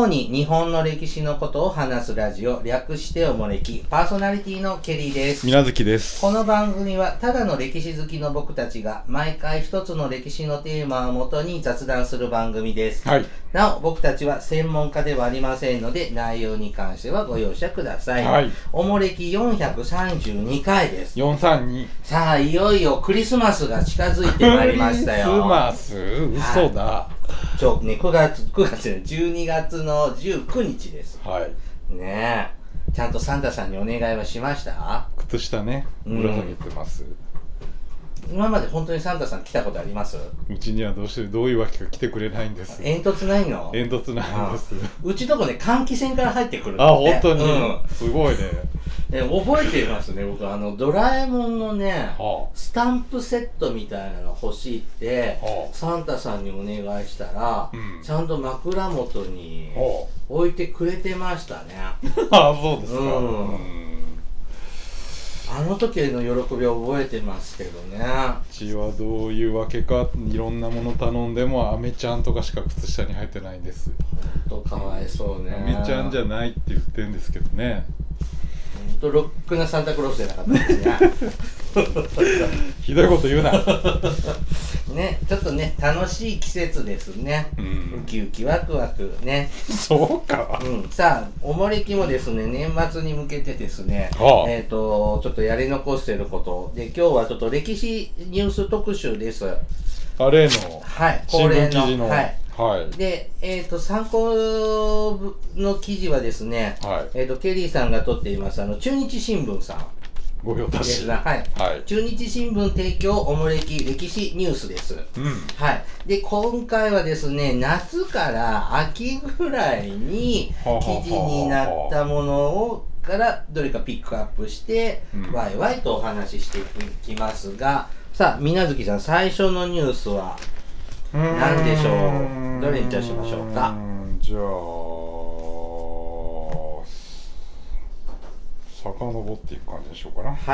に日本の歴史のことを話すラジオ、略しておもれき、パーソナリティのケリーです。 みなずきです。 この番組はただの歴史好きの僕たちが毎回一つの歴史のテーマをもとに雑談する番組です。 はい。 なお僕たちは専門家ではありませんので、内容に関してはご容赦ください。 はい。 おもれき432回です。 432。 さあ、いよいよクリスマスが近づいてまいりましたよ。 クリスマス？嘘だ。 はい、9月で12月の19日です。 はい。 ねえ。ちゃんとサンタさんにお願いはしました？ 靴下ね、ぶら下げてます。 今まで本当にサンタさん来たことあります？ うちにはどういうわけか来てくれないんです。 煙突ないの？ 煙突ないんです。 うちとこね、換気扇から入ってくるって。 あ、本当に、すごいね。 覚えていますね、僕ドラえもんのね、スタンプセットみたいなの欲しいって、サンタさんにお願いしたら、ちゃんと枕元に置いてくれてましたね。 あ、そうですか。 あの時の喜びを覚えてますけどね。 うちはどういうわけかいろんなもの頼んでもアメちゃんとかしか靴下に入ってないんです。 ほんとかわいそうね。 アメちゃんじゃないって言ってるんですけどね。 ほんとロックなサンタクロースじゃなかったですね。 ひどいこと言うな。 ね、ちょっとね、楽しい季節ですね。ウキウキワクワクね。 そうか。 さあ、おもれきもですね、年末に向けてですね、ちょっとやり残していることで、今日はちょっと歴史ニュース特集です。 例の、 はい、 新聞記事の、 はい。で、参考の記事はですね、ケリーさんが撮っています、中日新聞さん。 ご用達。 はい。中日新聞提供おもれき歴史ニュースです。はい。で、今回はですね、夏から秋ぐらいに記事になったものをからどれかピックアップして、ワイワイとお話ししていきますが、さあ、みなずきさん、最初のニュースは何でしょう？どれにいたしましょうか？ じゃあ、遡っていく感じでしょうかな。 はい。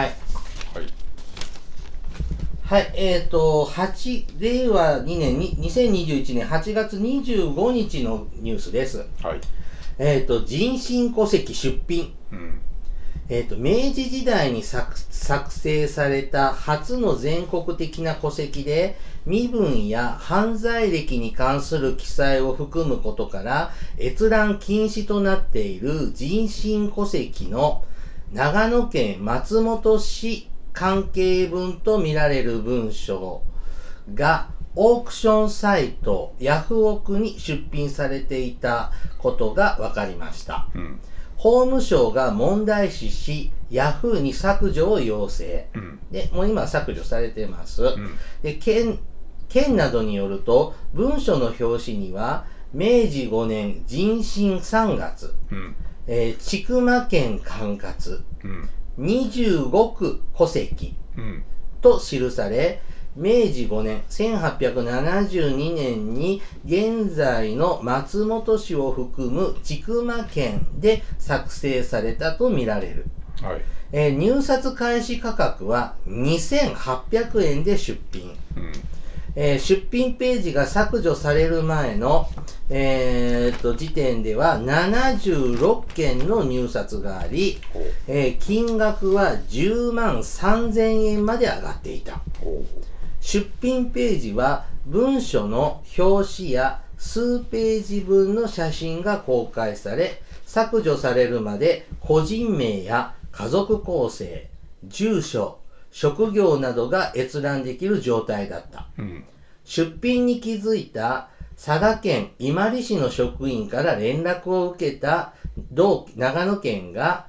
はい。 令和2年に、2021年8月25日のニュースです。 はい。 人身戸籍出品。明治時代に作成された初の全国的な戸籍で、身分や犯罪歴に関する記載を含むことから、閲覧禁止となっている人身戸籍の長野県松本市関係文とみられる文書がオークションサイトヤフオクに出品されていたことが分かりました。法務省が問題視し、ヤフーに削除を要請。で、もう今削除されてます。で、県などによると、文書の表紙には、明治5年人身3月、千曲県管轄、25区戸籍と記され、明治5年1872年に現在の松本市を含む千曲県で作成されたとみられる。入札開始価格は2800円で出品。出品ページが削除される前の、時点では76件の入札があり、金額は10万3000円まで上がっていた。出品ページは文書の表紙や数ページ分の写真が公開され、削除されるまで個人名や家族構成、住所、職業などが閲覧できる状態だった。出品に気づいた佐賀県伊万里市の職員から連絡を受けた長野県が、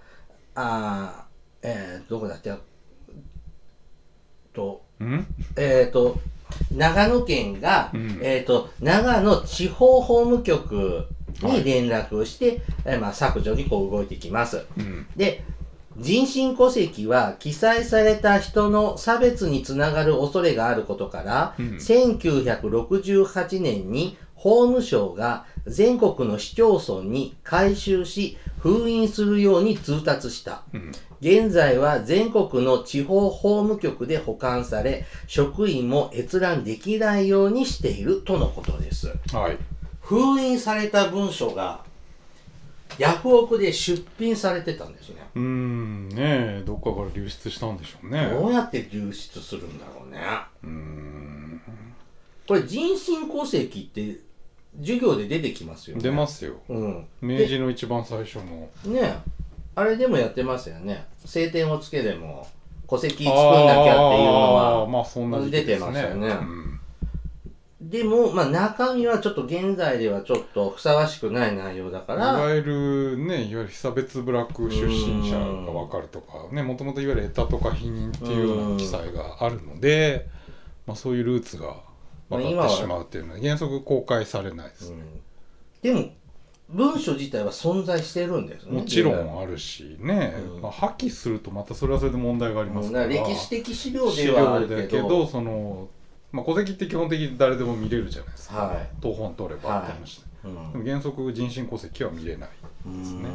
どこだっけ長野県が、長野地方法務局に連絡をして、削除に動いてきます。で、人身戸籍は記載された人の差別につながる恐れがあることから、1968年に法務省が全国の市町村に回収し封印するように通達した。現在は全国の地方法務局で保管され、職員も閲覧できないようにしているとのことです。封印された文書がヤフオクで出品されてたんですね。 ねえ、どっかから流出したんでしょうね。 どうやって流出するんだろうね。これ人身戸籍って授業で出てきますよね。 出ますよ。明治の一番最初の。 ね、あれでもやってますよね。青天をつけでも戸籍作んなきゃっていうのはまあそんな時期ですね。 出てましたよね。でも、まあ中身はちょっと現在ではちょっとふさわしくない内容だから。 いわゆる被差別部落出身者が分かるとかね、もともといわゆる得たとか否認っていうような記載があるので、まあそういうルーツが分かってしまうっていうのは原則公開されないですね。 でも文書自体は存在してるんですね。 もちろんあるしね、まあ、破棄するとまたそれはそれで問題がありますから、 歴史的資料ではあるけど、 そのまあ、戸籍って基本的に誰でも見れるじゃないですか、謄本取ればって話で、でも原則人身戸籍は見れないですね。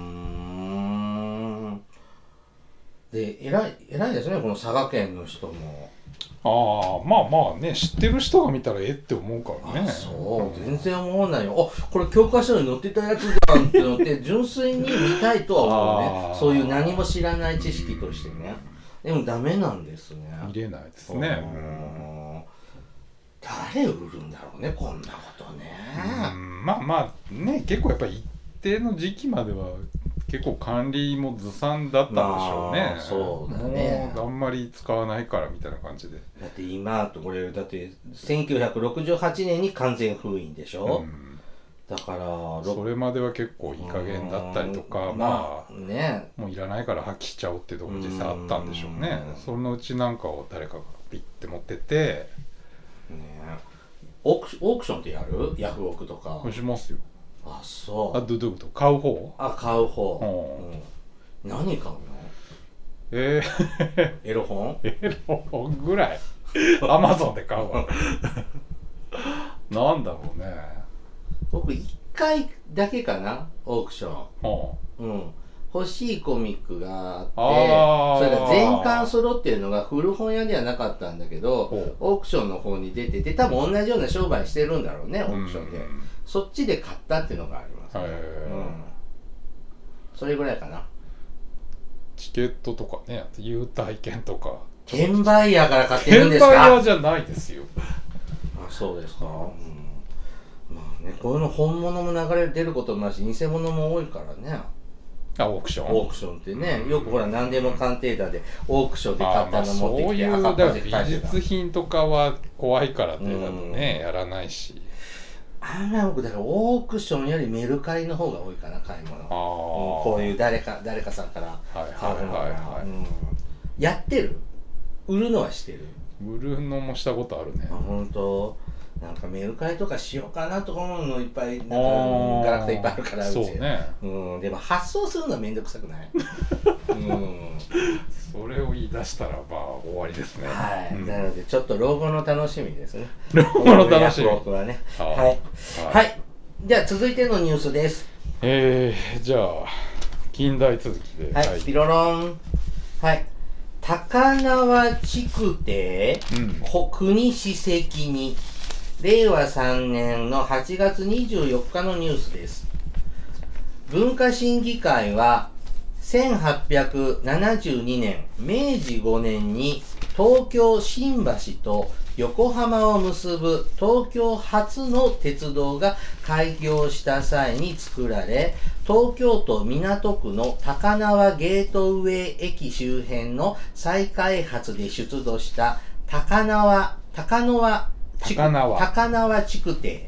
で偉いですね、この佐賀県の人も。 まあね、知ってる人が見たらって思うからね。 全然思わないよ。これ教科書に載ってたやつだんってのって純粋に見たいとは思うね。そういう何も知らない知識としてね。でもダメなんですね。 見れないですね。 誰売るんだろうね、こんなことね。 まあね、結構やっぱり一定の時期までは結構管理もずさんだったんでしょうね。 そうだね。 もうあんまり使わないからみたいな感じで。 だって今これだって1968年に完全封印でしょ。だからそれまでは結構いい加減だったりとか、まあね、 もういらないから破棄しちゃおうっていうところ実際あったんでしょうね。そのうちなんかを誰かがピッて持ってて、 オークションってやる？ヤフオクとか。 しますよ。 そう。 どういうこと？買う方？ 買う方。何買うの？エロ本？ エロ本ぐらい。アマゾンで買うわ。なんだろうね。 僕1回だけかな、オークション。欲しいコミックがあって、それが全巻揃っていうのが古本屋ではなかったんだけど、オークションの方に出てて、多分同じような商売してるんだろうね、オークションで。そっちで買ったっていうのがあります。それぐらいかな。 チケットとかね、優待券とか。 転売ヤーから買ってるんですか？ 転売ヤーじゃないですよ。 そうですか。まあね、こういうの本物も流れ出ることもあるし、偽物も多いからね。 オークションってね、よくほら何でも鑑定団でオークションで買ったの持ってきて赤っ端で美術品とかは怖いからってだとね、やらないし。 僕だからオークションよりメルカリの方が多いかな、買い物。こういう誰かさんから買うのが。やってる？売るのはしてる？ 売るのもしたことあるね。 本当。なんかメルカリとかしようかなとか思うのいっぱい、なんかガラクタいっぱいあるから、 そうね。 でも発送するのはめんどくさくない？ それを言い出したらまあ終わりですね。 なのでちょっと老後の楽しみですね。 老後の楽しみ。 僕はね。はい。じゃあ続いてのニュースです。 じゃあ近代続きで。 ピロロン。高輪築堤、国史跡に。令和3年の8月24日のニュースです。文化審議会は1872年明治5年に東京新橋と横浜を結ぶ東京初の鉄道が開業した際に作られ、東京都港区の高輪ゲートウェイ駅周辺の再開発で出土した高輪築堤、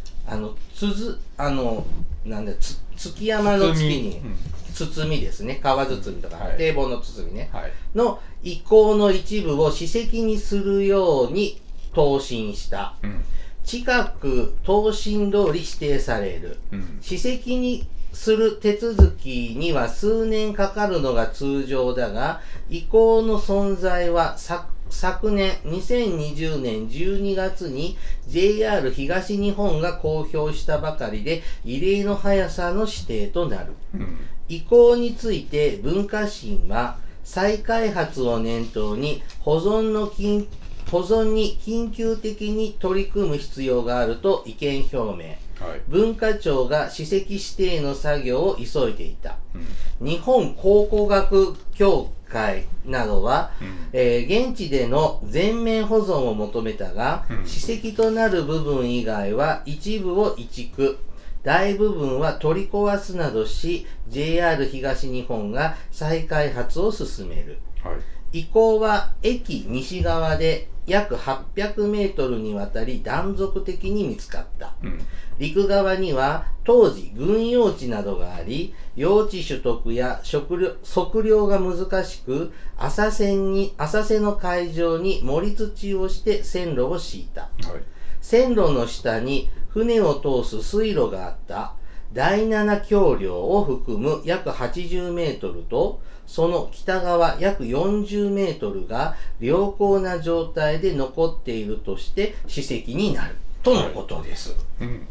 築山の月に包みですね、川包みとか、堤防の包みね、の遺構の一部を史跡にするように答申した。近く答申通り指定される。史跡にする手続きには数年かかるのが通常だが、遺構の存在は昨年2020年12月に JR 東日本が公表したばかりで異例の速さの指定となる。遺構について文化審は再開発を念頭に保存に緊急的に取り組む必要があると意見表明。 文化庁が史跡指定の作業を急いでいた。日本考古学協会などは、現地での全面保存を求めたが、史跡となる部分以外は一部を移築、大部分は取り壊すなどし、JR 東日本が再開発を進める。遺構は駅西側で約800メートルにわたり断続的に見つかった。陸側には当時軍用地などがあり、用地取得や測量が難しく、浅瀬の海上に盛り土をして線路を敷いた。線路の下に船を通す水路があった。第7橋梁を含む約80メートルと、その北側約40メートルが良好な状態で残っているとして史跡になるとのことです。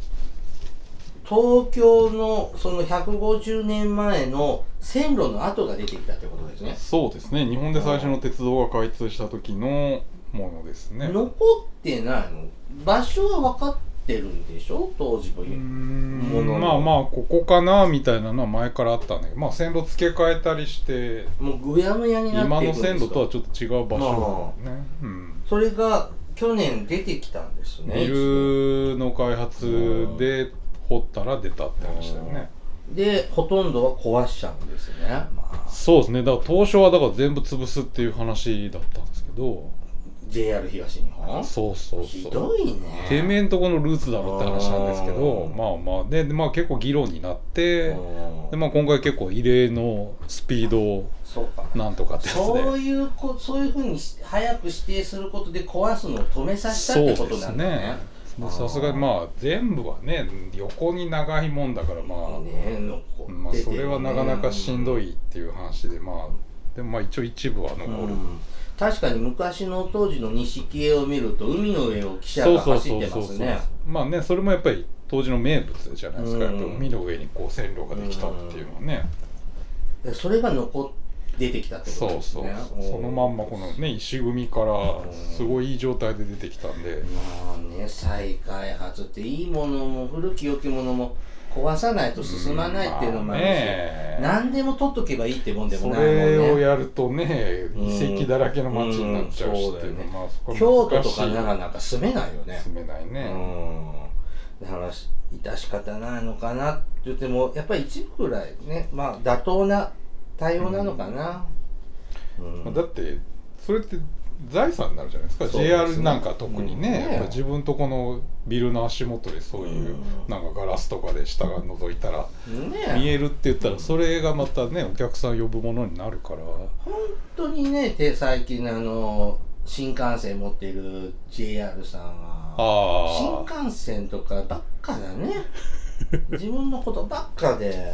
東京のその150年前の線路の跡が出てきたってことですね。 そうですね。日本で最初の鉄道が開通した時のものですね。 残ってないの？場所は分かってるんでしょ？当時のもの。 まあここかなみたいなのは前からあったんだけど、線路付け替えたりしてもうぐやむやになっていくんですか？ 今の線路とはちょっと違う場所だね。 それが去年出てきたんですね。 ビルの開発で掘ったら出たって話だよね。 でほとんどは壊しちゃうんですね。 そうですね。だから当初はだから全部潰すっていう話だったんですけど、 JR 東日本？ そうひどいね。 てめえんとこのルーツだろって話なんですけど、で結構議論になって、で今回結構異例のスピードをなんとかってやつで、 そういうふうに早く指定することで壊すのを止めさせたってことなんだね。 さすがに全部はね横に長いもんだからそれはなかなかしんどいっていう話ででも一応一部は残る。 確かに昔の当時の錦絵を見ると海の上を汽車が走ってますね。 それもやっぱり当時の名物じゃないですか。やっぱ海の上にこう線路ができたっていうのはね。 それが出てきたってことですね。 そのまんまこのね石組みからすごいいい状態で出てきたんで、 再開発っていいものも古き良きものも壊さないと進まないっていうのもあるし、何でも取っとけばいいってもんでもないもんね。 それをやるとね遺跡だらけの街になっちゃうしっていうのは京都とか奈良なんか住めないよね。 住めないね。 だから致し方ないのかなって言ってもやっぱり一部ぐらいね妥当な対応なのかな。 だってそれって財産になるじゃないですか。JR なんか特にね、やっぱ自分とこのビルの足元でそういうなんかガラスとかで下が覗いたら見えるって言ったら、それがまたねお客さん呼ぶものになるから。 本当にね最近新幹線持ってる JR さんは新幹線とかばっかだね。自分のことばっかで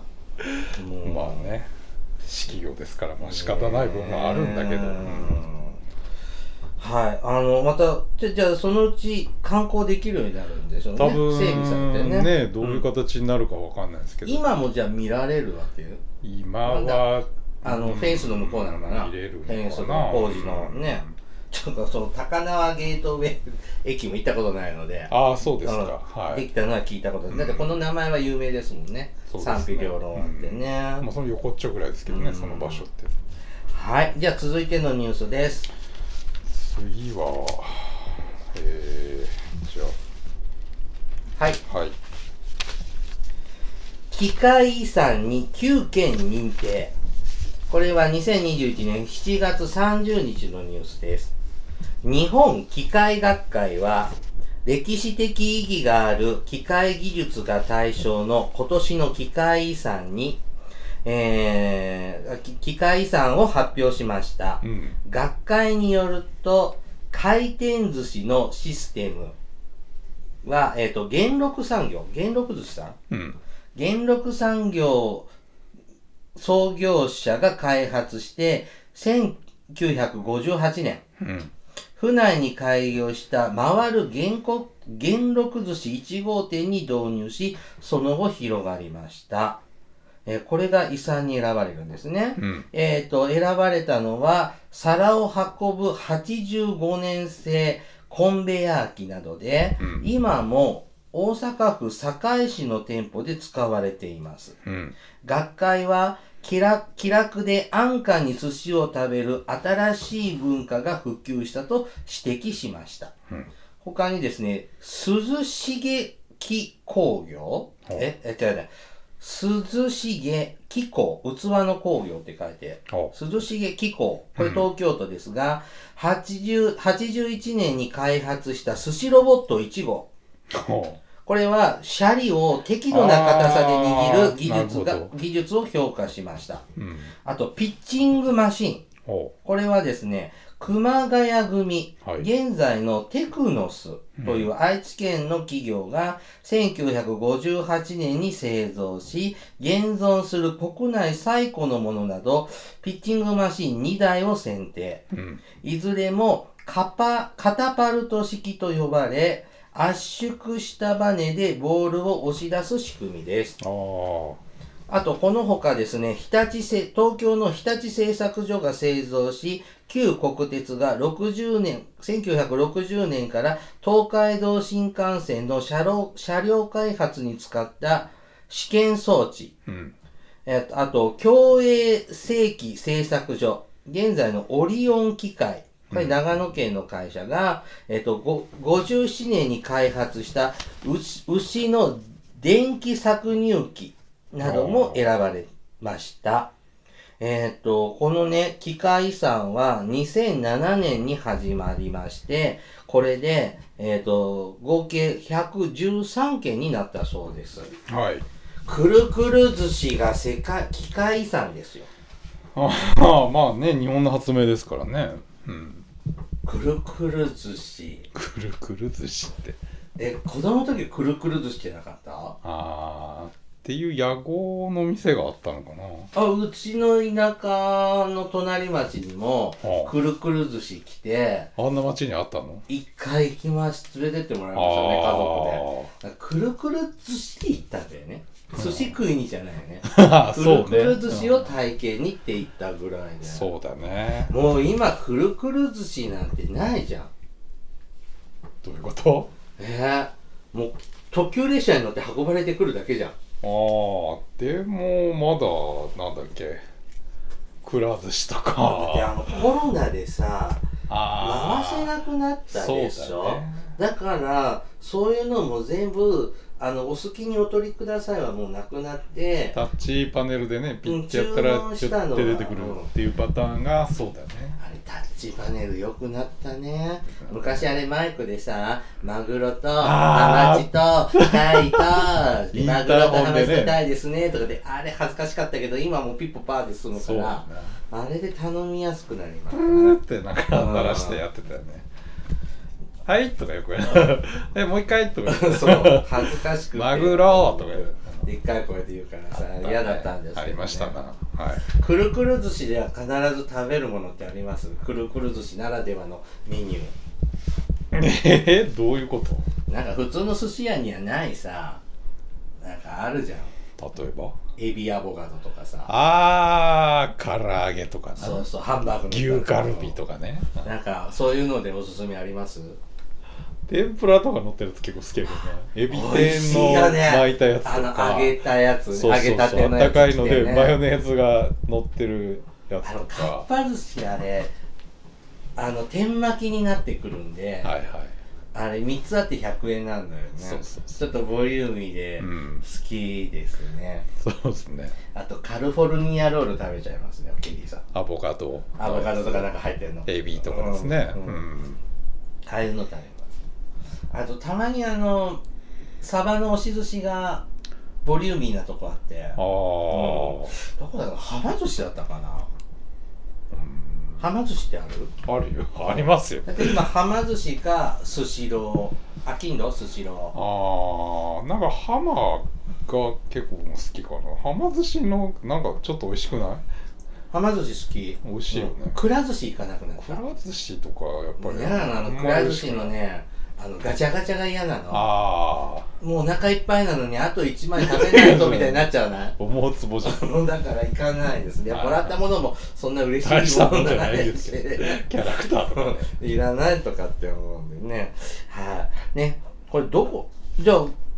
私企業ですから仕方ない部分はあるんだけど。 またじゃあそのうち観光できるようになるんでしょうね。 多分整備されてね。 どういう形になるかわかんないですけど。 今もじゃあ見られるわけ？ 今はフェンスの向こうなのかな。 見れるのかな。 フェンスの工事のね。ちょっとその高輪ゲートウェイ駅も行ったことないので。 そうですか。 できたのは聞いたことない。だってこの名前は有名ですもんね。賛否両論あってね。 その横っちょぐらいですけどね、その場所って。 じゃあ続いてのニュースです。 次はじゃあ奇界遺産に9県認定。これは2021年7月30日のニュースです。日本機械学会は歴史的意義がある機械技術が対象の今年の機械遺産に機械遺産を発表しました。学会によると、回転寿司のシステムは、元禄産業、元禄寿司さん、元禄産業創業者が開発して、1958年、府内に開業した回る元禄寿司1号店に導入し、その後広がりました。これが遺産に選ばれるんですね。選ばれたのは、皿を運ぶ85年製コンベヤー機などで、今も大阪府堺市の店舗で使われています。 うん、 学会は気楽で安価に寿司を食べる新しい文化が普及したと指摘しました。 うん、 他にですね、涼しげ木工業違うね。涼しげ機構、器の工業って書いて、涼しげ機構、これ東京都ですが、81年に開発した寿司ロボット1号。これはシャリを適度な硬さで握る技術を評価しました。あと、ピッチングマシン。これはですね、熊谷組、現在のテクノスという愛知県の企業が1958年に製造し、現存する国内最古のものなど、ピッチングマシン2台を選定。いずれもカタパルト式と呼ばれ、圧縮したバネでボールを押し出す仕組みです。あと、この他ですね、東京の日立製作所が製造し、旧国鉄が1960年から東海道新幹線の車両開発に使った試験装置。あと、共栄世紀製作所、現在のオリオン機械。これ長野県の会社が、57年に開発した牛の電気搾乳機なども選ばれました。このね、機械遺産は2007年に始まりまして、これで、合計113件になったそうです。 はい。 くるくる寿司が機械遺産ですよ。 まあね、日本の発明ですからね。 くるくる寿司。 くるくる寿司って。 子供の時くるくる寿司ってなかった？ っていう屋号の店があったのかな。 うちの田舎の隣町にもくるくる寿司来て、 あんな町にあったの？ 一回連れてってもらいましたね、家族で。くるくる寿司に行ったんだよね。寿司食いにじゃないよね。くるくる寿司を体験にって言ったぐらいで。 そうだね。 もう今くるくる寿司なんてないじゃん。 どういうこと？ もう特急列車に乗って運ばれてくるだけじゃん。 でもまだなんだっけ、くら寿司とか。 コロナでさ、回せなくなったでしょ。だからそういうのも全部お好きにお取りくださいはもうなくなって、 タッチパネルでね、ピッてやったらちょっと出てくるっていうパターンがそうだよね。 あれタッチパネル良くなったね。昔あれマイクでさ、マグロとハマチとタイとマグロとハマチとタイですねとかで、あれ恥ずかしかったけど今もうピッポパーで済むから、あれで頼みやすくなりましたってなんか鳴らしてやってたよね。はいとかよくやる。もう一回とかそう恥ずかしくてマグロとかでっかい声で言うからさ、嫌だったんですけど、ね、 ありましたな。 くるくる寿司では必ず食べるものってあります？くるくる寿司ならではのメニュー。どういうこと？ なんか普通の寿司屋にはないさ、なんかあるじゃん。 例えばエビアボカドとかさ、 唐揚げとかな。 そうハンバーグの牛カルビとかね。 なんかそういうのでおすすめあります？ 天ぷらとか乗ってるやつ結構好きだけどね。エビ天の巻いたやつとか、 揚げたやつ、 揚げたてのやつ、 温かいのでマヨネーズが乗ってるやつとか。 かっぱ寿司あれ天巻きになってくるんで、あれ3つあって100円なんだよね。ちょっとボリューミーで好きですね。 そうですね。あとカリフォルニアロール食べちゃいますね、ケリーさん。 アボカドとかなんか入ってるの。 エビとかですね。 ああいうの食べます。あとたまにサバの押し寿司がボリューミーなとこあって、どこだろう、はま寿司だったかな。はま寿司ってある？ あるよ、ありますよ。 だって今はま寿司かスシロー、あきんどスシロー。 なんかはまが結構好きかな。はま寿司のなんかちょっと美味しくない？ はま寿司好き。 美味しいよね。 くら寿司行かなくなった。 くら寿司とかやっぱり嫌なの、くら寿司のね、ガチャガチャが嫌なの。もうお腹いっぱいなのにあと1枚食べないとみたいになっちゃうな。 思うつぼじゃん。 だから行かないですね。もらったものもそんな嬉しいものじゃないですし、 キャラクターとかね。 いらないとかって思うんでね。ね、これどこ？じゃあ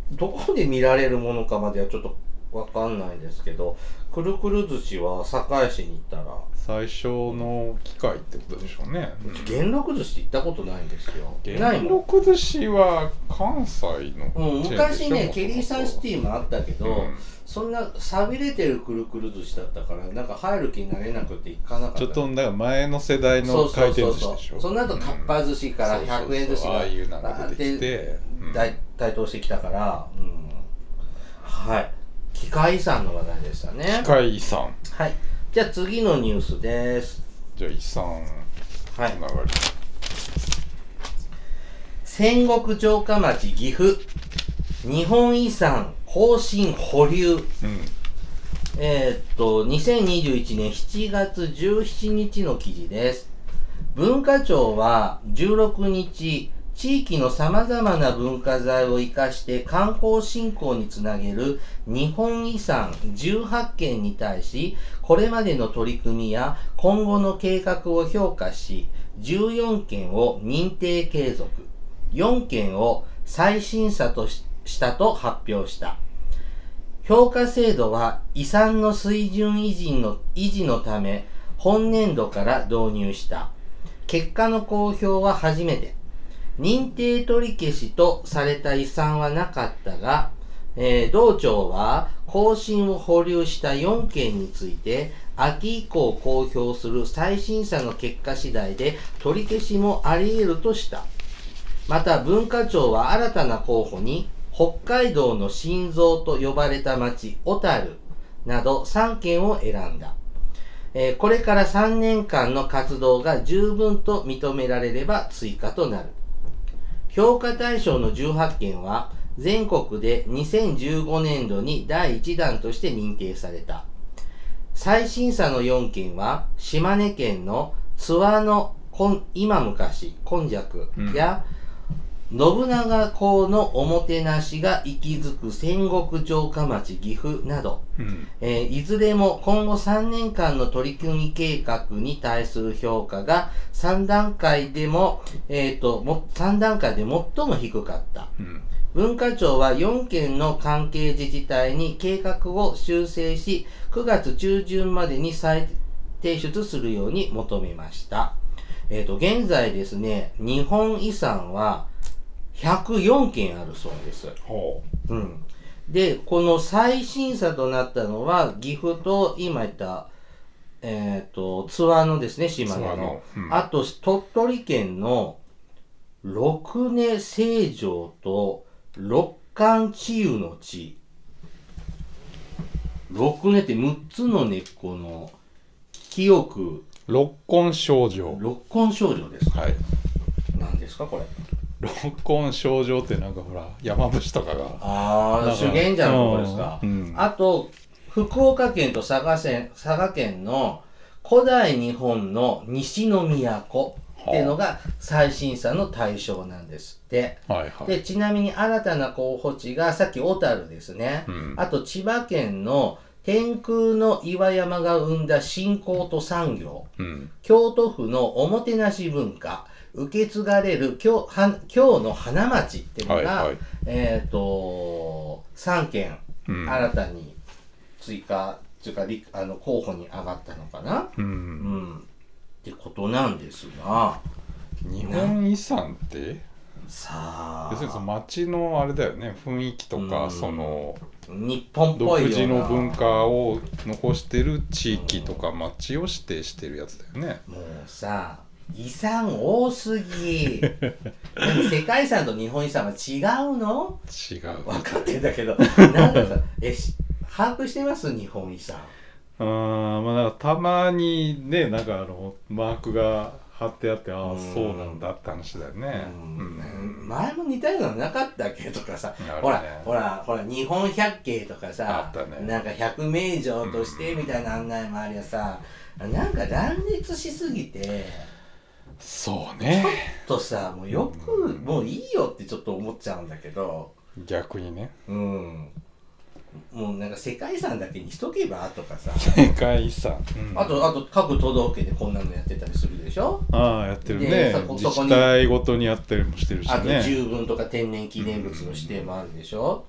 どこで見られるものかまではちょっとわかんないですけど、くるくる寿司は堺市に行ったら最初の機械ってことでしょうね。 元禄寿司行ったことないんですよ。 元禄寿司は関西のチェーンでしょ。 昔ねケリーサンシティもあったけど、そんな寂れてるくるくる寿司だったからなんか入る気になれなくて行かなかった。 ちょっとだから前の世代の回転寿司でしょ。 その後かっぱ寿司から100円寿司がバーって台頭してきたから、はい。機械遺産の話題でしたね。 機械遺産。 はい。じゃあ次のニュースです。 じゃあ遺産つながり。 戦国城下町岐阜日本遺産更新保留。2021年7月17日の記事です。文化庁は16日、地域の様々な文化財を生かして観光振興につなげる日本遺産18件に対し、これまでの取り組みや今後の計画を評価し、14件を認定継続、4件を再審査としたと発表した。評価制度は遺産の水準維持のため本年度から導入した。結果の公表は初めて。認定取り消しとされた遺産はなかったが、同庁は更新を保留した4件について秋以降公表する再審査の結果次第で取り消しもあり得るとした。また文化庁は新たな候補に北海道の心臓と呼ばれた町小樽など3件を選んだ。これから3年間の活動が十分と認められれば追加となる。評価対象の18件は全国で2015年度に第1弾として認定された。再審査の4件は島根県の津和野今昔今昔や、信長公のおもてなしが息づく戦国城下町岐阜など、いずれも今後3年間の取り組み計画に対する評価が3段階で最も低かった。文化庁は4県の関係自治体に計画を修正し、9月中旬までに再提出するように求めました。現在ですね、日本遺産は104件あるそうです。で、この再審査となったのは、岐阜と今言った、津和野ですね、島根の。あと、鳥取県の六根清浄と六冠治癒の地。六根って6つの根っこの清く。 六根清浄。 六根清浄ですか。 はい。 何ですか、これ。 六根清浄ってなんかほら山伏とかが修験者のとこですか。あと福岡県と佐賀県の古代日本の西の都っていうのが再審査の対象なんですって。でちなみに新たな候補地がさっき小樽ですね。あと千葉県の天空の岩山が生んだ信仰と産業、京都府のおもてなし文化、受け継がれる京の花町っていうのが、3件新たに追加というか候補に上がったのかな、ってことなんですが、 日本遺産ってさあ要するにその町のあれだよね、雰囲気とかその日本っぽいような独自の文化を残してる地域とか町を指定してるやつだよね。 もうさ遺産多すぎでも世界遺産と日本遺産は違うの？ 違う分かってんだけどなんだか把握してます？日本遺産。 まあなんかたまにね、なんかマークが貼ってあって、ああそうなんだって話だよね。 前も似たようなのなかったっけとかさ、ほら日本百景とかさ、なんか百名城としてみたいな案内もありゃさ、なんか乱立しすぎて、 そうね、 ちょっとさもういいよってちょっと思っちゃうんだけど、 逆にね、 もうなんか世界遺産だけにしとけばとかさ、 世界遺産、 あと各都道府県でこんなのやってたりするでしょ。 やってるね。自治体ごとにやったりもしてるしね。 あと重文とか天然記念物の指定もあるでしょ。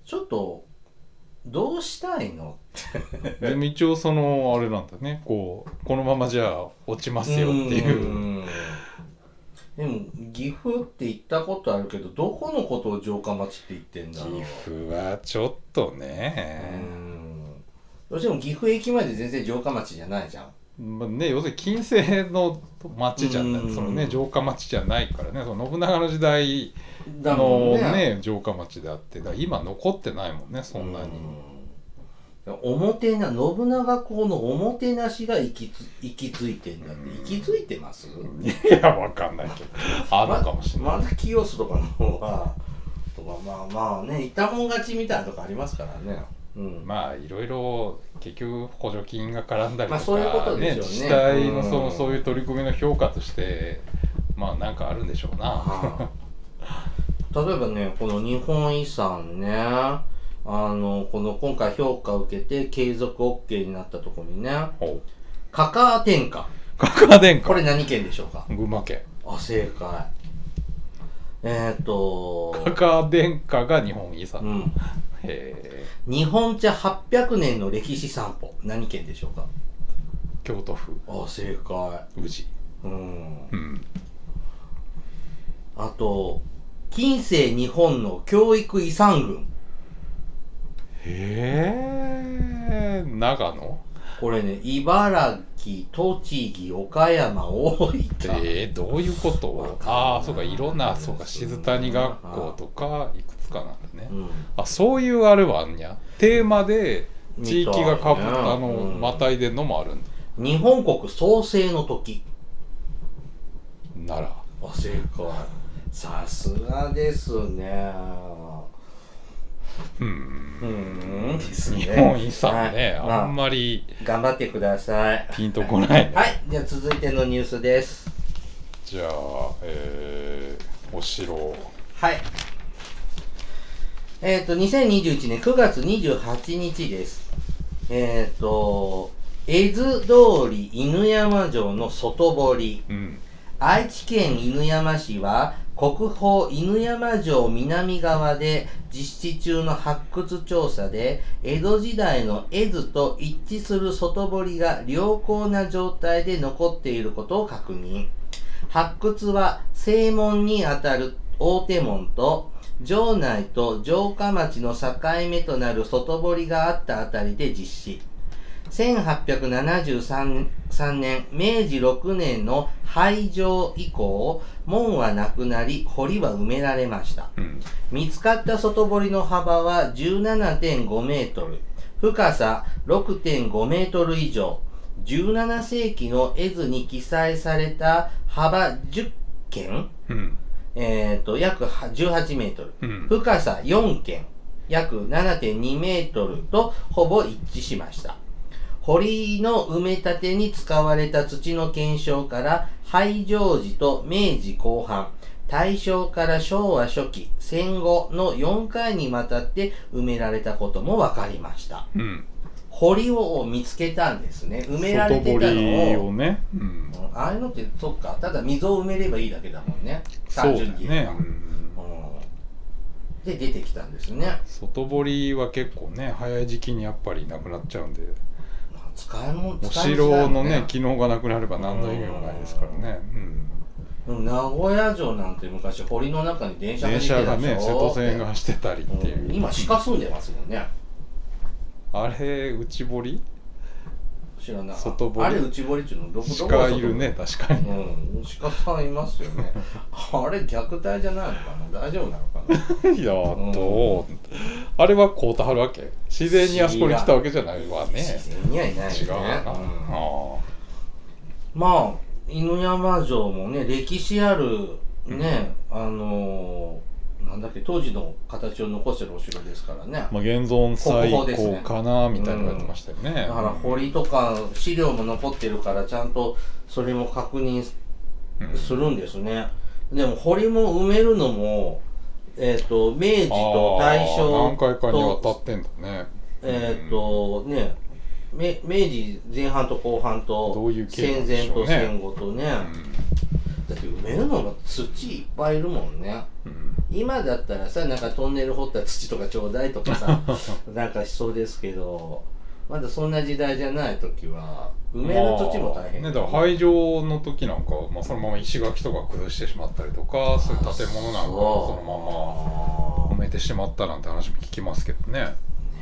ちょっとどうしたいのでも一応そのあれなんだね、このままじゃあ落ちますよっていう。 でも岐阜って行ったことあるけど、どこのことを城下町って言ってんだろう。 岐阜はちょっとね、 どうしても岐阜駅まで全然城下町じゃないじゃん。 まあね、要するに近世の町じゃない、そのね城下町じゃないからね、その信長の時代のね城下町であって、だ今残ってないもんね、そんなに。 信長公のおもてなしが行き着いてんだって。行き着いてます？ いやわかんないけどあるかもしれない。 まだ清須とかの方がとか、まあね、いたもん勝ちみたいなとこありますからね。 まあいろいろ結局補助金が絡んだりとか、 そういうことでしょうね。 自治体のそういう取り組みの評価としてまあなんかあるんでしょうな。 例えばね、この日本遺産ね、この今回評価を受けて継続 OK になったところにね、かかあ天下。これ何県でしょうか？ 群馬県。 正解。 かかあ天下が日本遺産。 日本茶800年の歴史散歩、何県でしょうか？ 京都府。 正解。 宇治。 あと近世日本の教育遺産群。 長野？ これね、茨城、栃木、岡山、大分。 どういうこと？そうか、いろんな、そうか、静谷学校とかいくつかなんだね。そういうあれはあんにゃ。テーマで地域がまたいでんのもあるんだ。 日本国創生の時。 奈良。 正解。さすがですね。ですね。 日本遺産ね、あんまり頑張ってください。 ピンとこないね。 はい、じゃあ続いてのニュースです。 じゃあ、お城。 はい。2021年9月28日です。絵津通り犬山城の外堀。愛知県犬山市は国宝犬山城南側で実施中の発掘調査で、江戸時代の絵図と一致する外堀が良好な状態で残っていることを確認。発掘は正門にあたる大手門と城内と城下町の境目となる外堀があったあたりで実施。1873年、明治6年の廃城以降、門はなくなり、堀は埋められました。見つかった外堀の幅は 17.5 メートル、深さ 6.5 メートル以上、17世紀の絵図に記載された幅10間、約18メートル、深さ4間、約 7.2 メートルとほぼ一致しました。堀の埋め立てに使われた土の検証から、廃城時と明治後半、大正から昭和初期、戦後の4回にわたって埋められたことも分かりました。堀を見つけたんですね。埋められてたのをね、ああいうのってそっか、ただ溝を埋めればいいだけだもんね。単純に言えば。で出てきたんですね。 外堀は結構ね、早い時期にやっぱりなくなっちゃうんで。お城のね、機能がなくなれば何の意味もないですからね。 名古屋城なんて昔堀の中に電車がね、瀬戸線が走ってたりっていう。 今鹿住んでますもんね。 あれ内堀？ 知らない。 外堀。 あれ内堀っていうのどこ鹿いるね、確かに。 鹿さんいますよね。あれ虐待じゃないのかな、大丈夫なのかな。 いやどう、あれはこうたはるわけ？自然にあそこに来たわけじゃないわね。 自然にはいないね。 違うな。 まあ犬山城もね、歴史あるね、なんだっけ、当時の形を残してるお城ですからね。 現存最高かなみたいな言われてましたよね。 だから堀とか資料も残ってるから、ちゃんとそれも確認するんですね。でも堀も埋めるのも明治と大正と何回かにわたってんだね。 明治前半と後半と戦前と戦後とね、だって埋埋めるのも土いっぱいいるもんね、今だったらさ、なんかトンネル掘った土とかちょうだいとかさなんかしそうですけど、まだそんな時代じゃない時は埋める土も大変、 ね、だから廃城の時なんか、そのまま石垣とか崩してしまったりとか、そういう建物なんかをそのまま埋めてしまったなんて話も聞きますけどね。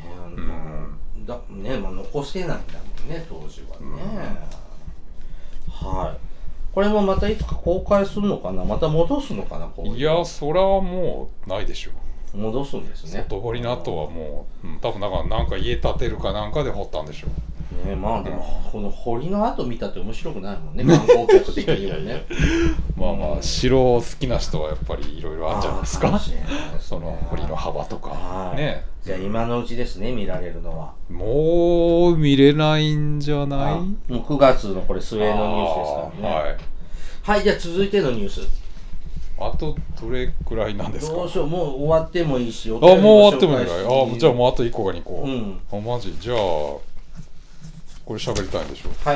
残せないんだもんね当時はね、はい。これもまたいつか公開するのかな、また戻すのかな、こういう。 いや、それはもうないでしょう。 戻すんですね。 外堀の後はもう、多分なんか家建てるかなんかで掘ったんでしょう。 ね、まあでも、この堀の後見たって面白くないもんね、観光客的にはね。 城好きな人はやっぱりいろいろあるんじゃないですか。その堀の幅とかね。 じゃあ今のうちですね、見られるのは。 もう見れないんじゃない？ もう9月のこれ末のニュースですからね。はい、じゃあ続いてのニュース。 あとどれくらいなんですか？ どうしよう、もう終わってもいいし、 もう終わってもいいかい。じゃあもうあと1個か2個。マジ？じゃあこれ喋りたいんでしょ？ はい。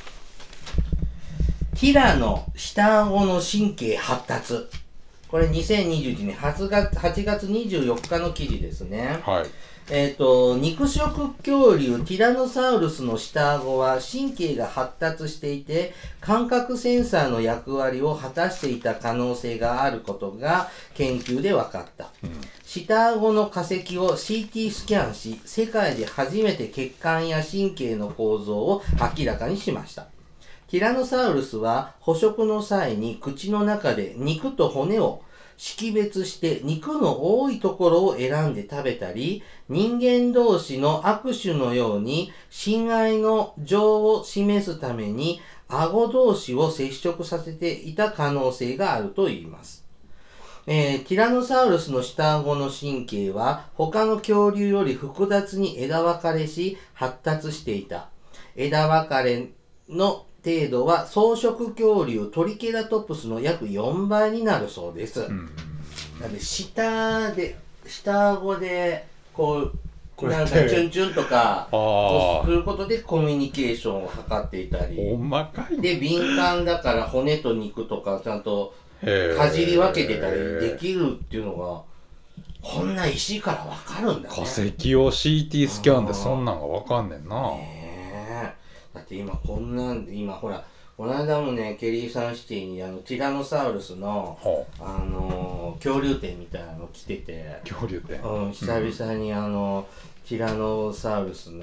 ティラノ下顎の神経発達。これ2021年8月24日の記事ですね。 はい。 肉食恐竜ティラノサウルスの下顎は神経が発達していて、感覚センサーの役割を果たしていた可能性があることが研究で分かった。下顎の化石を CT スキャンし、世界で初めて血管や神経の構造を明らかにしました。ティラノサウルスは捕食の際に口の中で肉と骨を識別して肉の多いところを選んで食べたり、人間同士の握手のように親愛の情を示すために顎同士を接触させていた可能性があるといいます。ティラノサウルスの下顎の神経は他の恐竜より複雑に枝分かれし発達していた。枝分かれの程度は草食恐竜トリケラトプスの約4倍になるそうです。なので下顎でこうなんかチュンチュンとかすることでコミュニケーションを図っていたり、で敏感だから骨と肉とかちゃんとかじり分けてたりできるっていうのがこんな石から分かるんだね。 化石を CT スキャンでそんなんが分かんねんな。 だって今ほらこの間もねケリーサンシティにティラノサウルスの恐竜展みたいなの来てて、 恐竜展、 久々にティラノサウルスの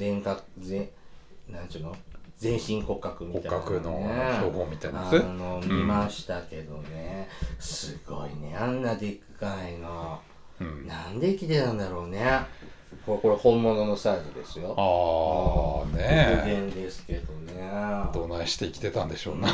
なんちゅうの全身骨格みたいな、ね、 骨格の標本みたいなやつ見ましたけどね、すごいね、あんなでっかいの、なんで生きてたんだろうね。これ本物のサイズですよ。 ね復元ですけどね。 どないして生きてたんでしょうな。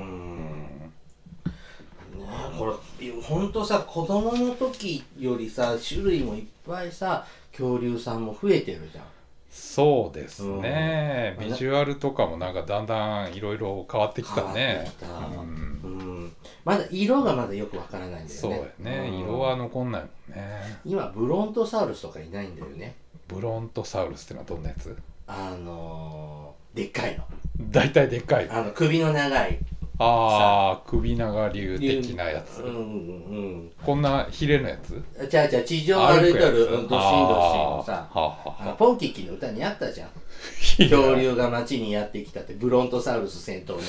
これほんとさ、子供の時よりさ種類もいっぱいさ恐竜さんも増えてるじゃん。 そうですね、ビジュアルとかもなんかだんだんいろいろ変わってきたね。 まだ色がまだよくわからないんだよね。 そうやね、色は残んないもんね。 今ブロントサウルスとかいないんだよね。 ブロントサウルスってのはどんなやつ？ でっかいの。 だいたいでっかい。 首の長い。 首長竜的なやつ。こんなヒレのやつ？ 地上を歩いとるどしんどしのさ、ポンキッキの歌にあったじゃん。恐竜が街にやってきたって、ブロントサウルス先頭にって。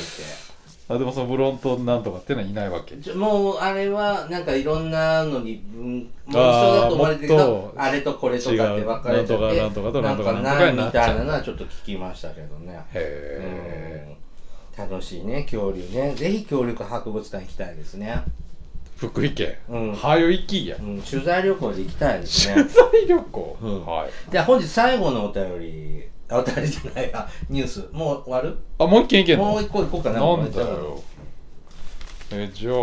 でもそのブロントなんとかってのはいないわけ。 もうあれはなんかいろんなのにもう一緒だと思われてるけど、あれとこれとかって分かれちゃってなんかないみたいなのはちょっと聞きましたけどね。楽しいね、恐竜ね。ぜひ恐竜博物館行きたいですね。 福井県。はよ行きや。 取材旅行で行きたいですね。 取材旅行。はい。 じゃあ本日最後のお便りじゃないニュースもう終わる？ もう一件いけんの？ もう一個行こうかな。 なんだよ。じゃあじゃあ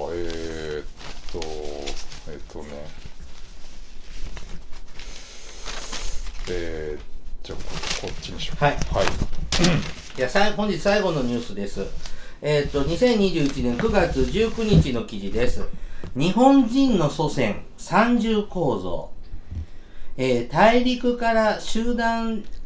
こっちにしよう。はい。 じゃあ本日最後のニュースです。2021年9月19日の記事です。日本人の祖先三重構造。大陸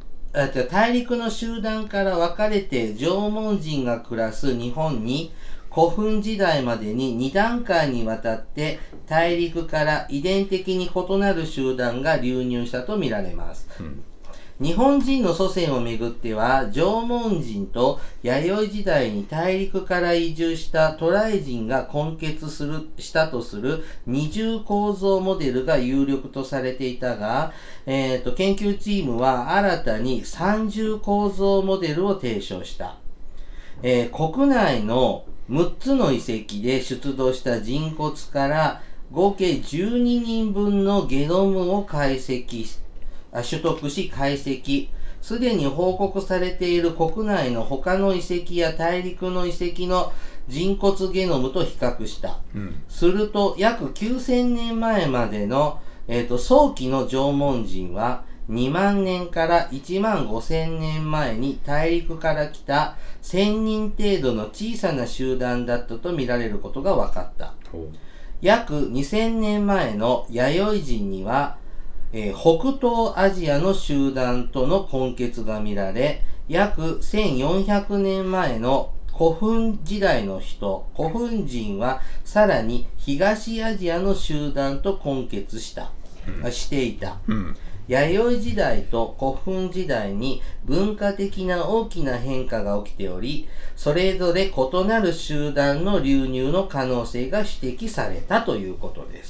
の集団から分かれて縄文人が暮らす日本に古墳時代までに2段階にわたって大陸から遺伝的に異なる集団が流入したとみられます。日本人の祖先をめぐっては、縄文人と弥生時代に大陸から移住した渡来人が根結したとする二重構造モデルが有力とされていたが、研究チームは新たに三重構造モデルを提唱した。国内の6つの遺跡で出土した人骨から合計12人分のゲノムを取得し解析。すでに報告されている国内の他の遺跡や大陸の遺跡の人骨ゲノムと比較した。すると、約9000年前までの、早期の縄文人は2万年から1万5000年前に大陸から来た1000人程度の小さな集団だったと見られることが分かった。約2000年前の弥生人には、北東アジアの集団との根結が見られ、約1400年前の古墳時代の古墳人はさらに東アジアの集団と根結していた。弥生時代と古墳時代に文化的な大きな変化が起きており、それぞれ異なる集団の流入の可能性が指摘されたということです。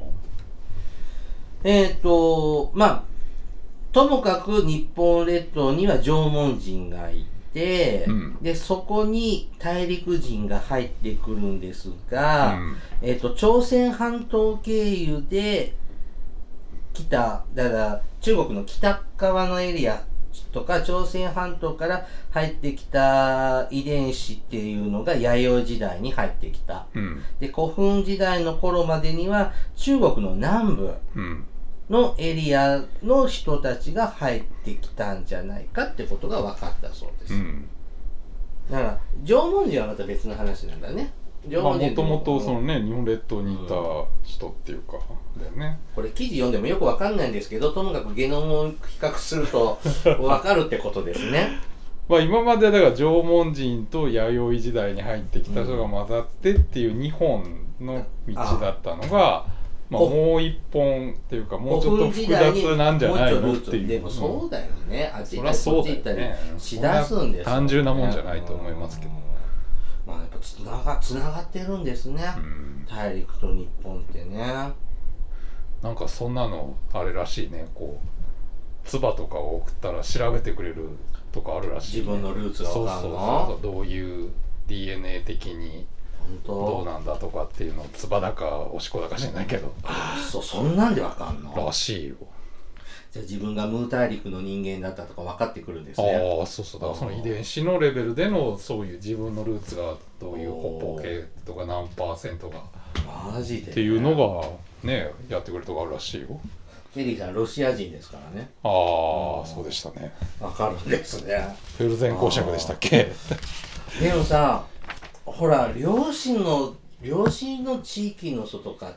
ともかく日本列島には縄文人がいて、で、そこに大陸人が入ってくるんですが、朝鮮半島経由で来た、だから中国の北側のエリアとか朝鮮半島から入ってきた遺伝子っていうのが弥生時代に入ってきた。で、古墳時代の頃までには中国の南部のエリアの人たちが入ってきたんじゃないかってことが分かったそうです。だから縄文人はまた別の話なんだね。 もともとそのね、日本列島にいた人っていうかだよね。 これ記事読んでもよく分かんないんですけど、ともかくゲノムを比較すると分かるってことですね。 今まではだから縄文人と弥生時代に入ってきた人が混ざってっていう2本の道だったのが、もう一本っていうか、もうちょっと複雑なんじゃないのっていう。 でもそうだよね。あっち行ったりこっち行ったりしだすんですよね。 単純なもんじゃないと思いますけど。 やっぱつながってるんですね。大陸と日本ってね。 なんかそんなのあれらしいね。こう唾とかを送ったら調べてくれるとかあるらしい、 自分のルーツが分かるの？ そうどういう DNA 的にどうなんだとかっていうのを唾だかおしっこだか知らないけど。 そんなんで分かんの？ らしいよ。 じゃあ自分がムー大陸の人間だったとか分かってくるんですね。 だからその遺伝子のレベルでのそういう自分のルーツがどういう北方系とか何%がマジで、ね、 っていうのがねやってくれるとこあるらしいよ。 エリーさんロシア人ですからね。 そうでしたね。 分かるんですね。 フェルゼン公爵でしたっけ？ でもさ、ほら両親の地域の人とかって、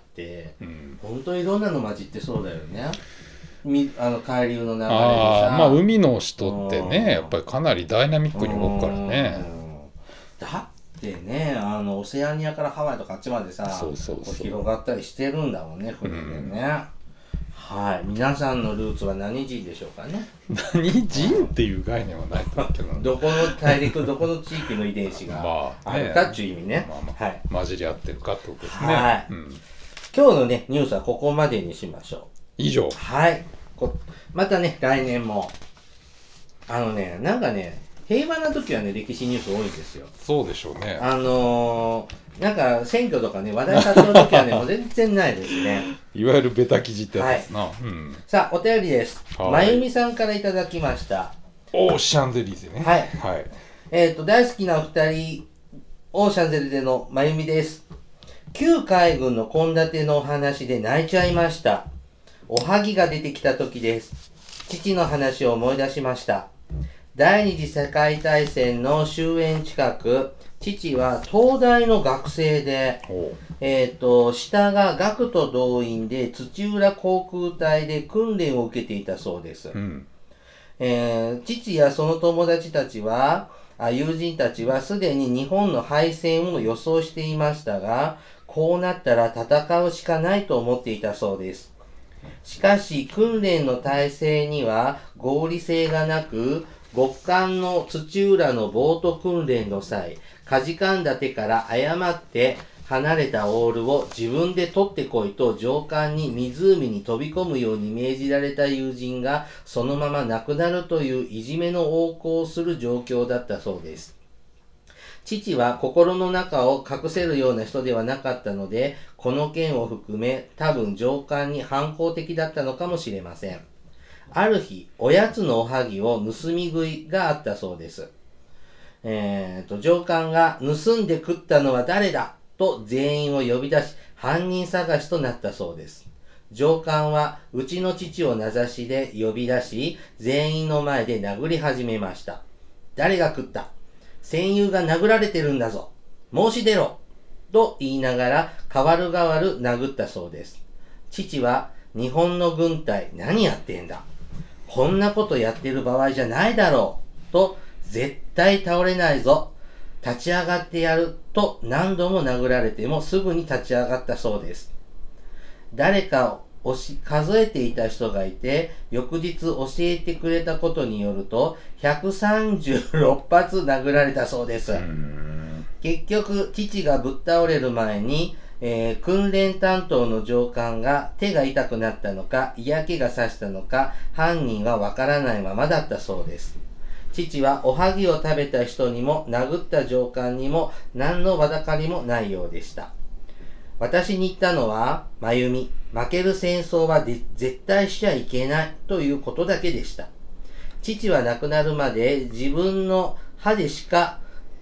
本当にいろんなの混じってそうだよね。海流の流れでさ、 海の人ってね、やっぱりかなりダイナミックに動くからね。 だってね、オセアニアからハワイとかあっちまでさ、広がったりしてるんだもんね、船でね。はい、皆さんのルーツは何人でしょうかね。 何人っていう概念はないと思うけど、 どこの大陸どこの地域の遺伝子があるかっていう意味ね。 混じり合ってるかってことですね。 はい、今日のねニュースはここまでにしましょう。 以上。 はい。またね来年もなんかね平和な時はね歴史ニュース多いんですよ。 そうでしょうね。 なんか選挙とかね話題立ってる時はねもう全然ないですね。 いわゆるベタ記事ってやつですな。 さあお便りです。まゆみさんからいただきました。 オーシャンゼリゼね。 はい。大好きなお二人オーシャンゼリゼのまゆみです。旧海軍の献立のお話で泣いちゃいました。おはぎが出てきた時です。父の話を思い出しました。第二次世界大戦の終焉近く、父は東大の学生で、下が学徒動員で土浦航空隊で訓練を受けていたそうです。父やその友達たちは、 友人たちはすでに日本の敗戦を予想していましたが、こうなったら戦うしかないと思っていたそうです。しかし訓練の体制には合理性がなく、極寒の土浦のボート訓練の際、舵勘立てから誤って離れたオールを自分で取ってこいと上官に湖に飛び込むように命じられた友人がそのまま亡くなるといういじめの横行をする状況だったそうです。父は心の中を隠せるような人ではなかったので、この件を含め多分上官に反抗的だったのかもしれません。ある日、おやつのおはぎを盗み食いがあったそうです。上官が盗んで食ったのは誰だと全員を呼び出し、犯人探しとなったそうです。上官はうちの父を名指しで呼び出し、全員の前で殴り始めました。誰が食った？戦友が殴られてるんだぞ。申し出ろと言いながら、代わる代わる殴ったそうです。父は、日本の軍隊何やってんだ。こんなことやってる場合じゃないだろう。と、絶対倒れないぞ。立ち上がってやる。と何度も殴られてもすぐに立ち上がったそうです。誰かを数えていた人がいて、翌日教えてくれたことによると、136発殴られたそうです。結局、父がぶっ倒れる前に、訓練担当の上官が手が痛くなったのか、嫌気がさしたのか、犯人はわからないままだったそうです。父はおはぎを食べた人にも殴った上官にも何のわだかりもないようでした。私に言ったのは、真由美、負ける戦争は絶対しちゃいけないということだけでした。父は亡くなるまで自分の歯でした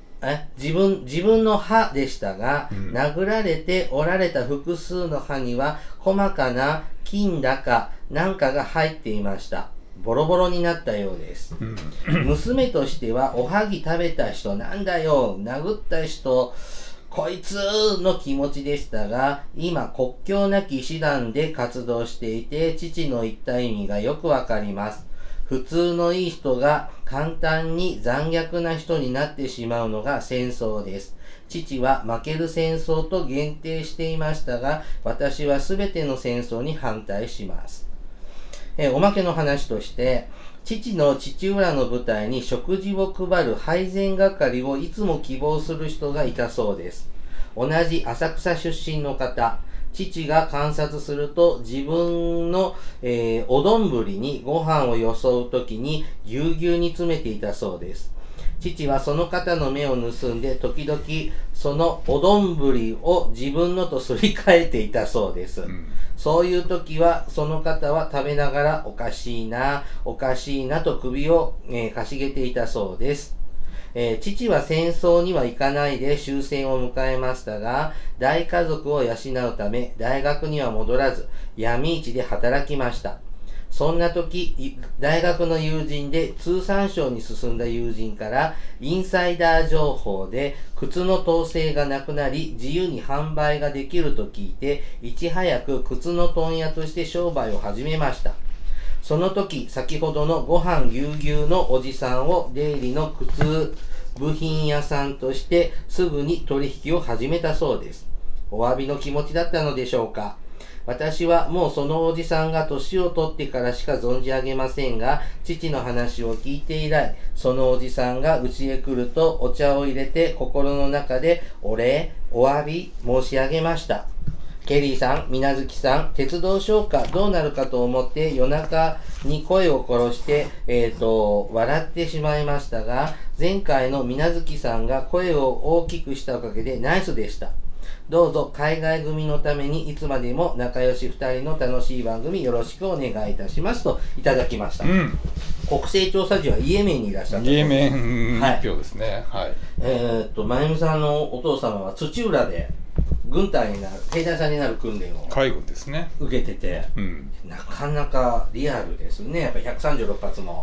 が、殴られて折られた複数の歯には細かな金だかなんかが入っていました。ボロボロになったようです。娘としてはおはぎ食べた人なんだよ、殴った人、こいつの気持ちでしたが、今国境なき師団で活動していて、父の言った意味がよくわかります。普通のいい人が簡単に残虐な人になってしまうのが戦争です。父は負ける戦争と限定していましたが、私はすべての戦争に反対します。おまけの話として、父の父浦の部隊に食事を配る配膳係をいつも希望する人がいたそうです。同じ浅草出身の方、父が観察すると自分の、お丼にご飯をよそうときにぎゅうぎゅうに詰めていたそうです。父はその方の目を盗んで時々そのお丼を自分のとすり替えていたそうです。そういう時はその方は食べながらおかしいなと首を、かしげていたそうです。父は戦争には行かないで終戦を迎えましたが、大家族を養うため大学には戻らず闇市で働きました。そんな時、大学の友人で通産省に進んだ友人からインサイダー情報で靴の統制がなくなり自由に販売ができると聞いて、いち早く靴の問屋として商売を始めました。その時、先ほどのご飯ぎゅうぎゅうのおじさんを出入りの靴部品屋さんとしてすぐに取引を始めたそうです。お詫びの気持ちだったのでしょうか。私はもうそのおじさんが年を取ってからしか存じ上げませんが、父の話を聞いて以来、そのおじさんが家へ来るとお茶を入れて心の中でお礼、お詫び申し上げました。ケリーさん、みなずきさん、鉄道消化どうなるかと思って夜中に声を殺して、笑ってしまいましたが、前回のみなずきさんが声を大きくしたおかげでナイスでした。どうぞ海外組のためにいつまでも仲良し2人の楽しい番組よろしくお願いいたしますといただきました。国勢調査時はイエメンにいらっしゃった。 イエメン1票ですね。はい。 まゆみさんのお父様は土浦で軍隊になる、兵隊さんになる訓練を海軍ですね。 受けてて、なかなかリアルですね。やっぱり136発も。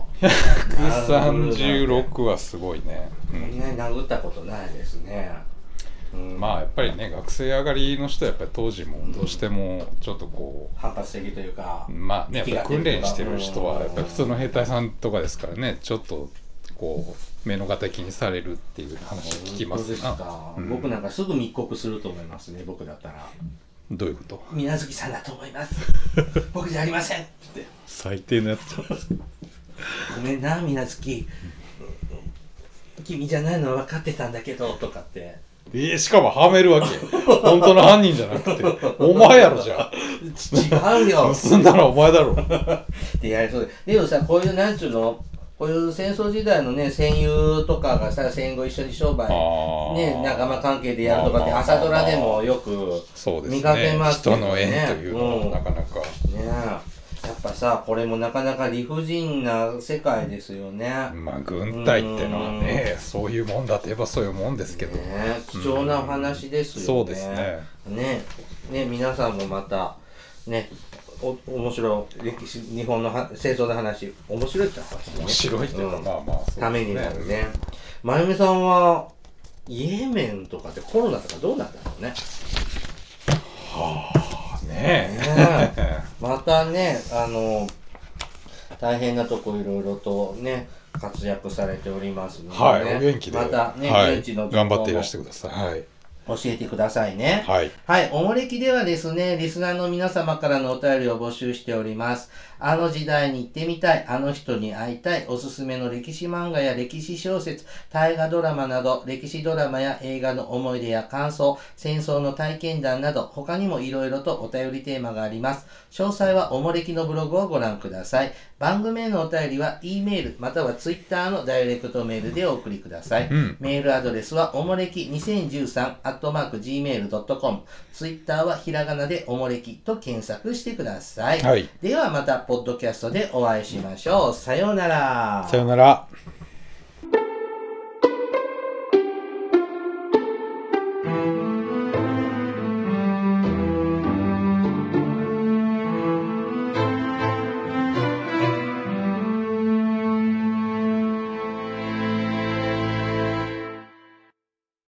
136はすごいね。 殴ったことないですね。 まあやっぱりね、学生上がりの人はやっぱり当時もどうしてもちょっとこう反発的というか、 まあね、やっぱり訓練してる人はやっぱり普通の兵隊さんとかですからね、ちょっとこう目の敵にされるっていう話を聞きますな。 僕なんかすぐ密告すると思いますね。僕だったら。 どういうこと？ 水無月さんだと思います。僕じゃありませんって。 最低なやつ。 ごめんな水無月。君じゃないのは分かってたんだけどとかって。 しかもはめるわけ。本当の犯人じゃなくて、お前やろじゃあ。 違うよ。 盗んだのはお前だろ。 ってやりそうで。でもさ、こういうなんちゅうの、こういう戦争時代のね、戦友とかがさ、戦後一緒に商売、ね、仲間関係でやるとかって朝ドラでもよく見かけますけどね。 人の縁というのはなかなか。 ねやっぱさ、これもなかなか理不尽な世界ですよね。 まあ軍隊ってのはね、そういうもんだといえばそういうもんですけど、 ね、貴重なお話ですよね。 そうですね。 ね、皆さんもまたね、面白い歴史、日本の戦争の話、面白いって話ね。 面白いっていうか、まあまあそうですね。 ためになるね。まゆみさんはイエメンとかってコロナとかどうなったのね。またね、大変なとこいろいろとね、活躍されておりますので、ね、 はい、お元気で。 またね、現地の頑張っていらしてください。はい。 教えてくださいね。 はい。 はい。おもれきではですね、リスナーの皆様からのお便りを募集しております。あの時代に行ってみたい、あの人に会いたい、おすすめの歴史漫画や歴史小説、大河ドラマなど、歴史ドラマや映画の思い出や感想、戦争の体験談など、他にもいろいろとお便りテーマがあります。詳細はおもれきのブログをご覧ください。番組へのお便りは E メールまたは Twitter のダイレクトメールでお送りください。メールアドレスはおもれき2013@gmail.com、Twitter はひらがなでおもれきと検索してください。はい、ではまたポッドキャストでお会いしましょう。さようなら。 さようなら。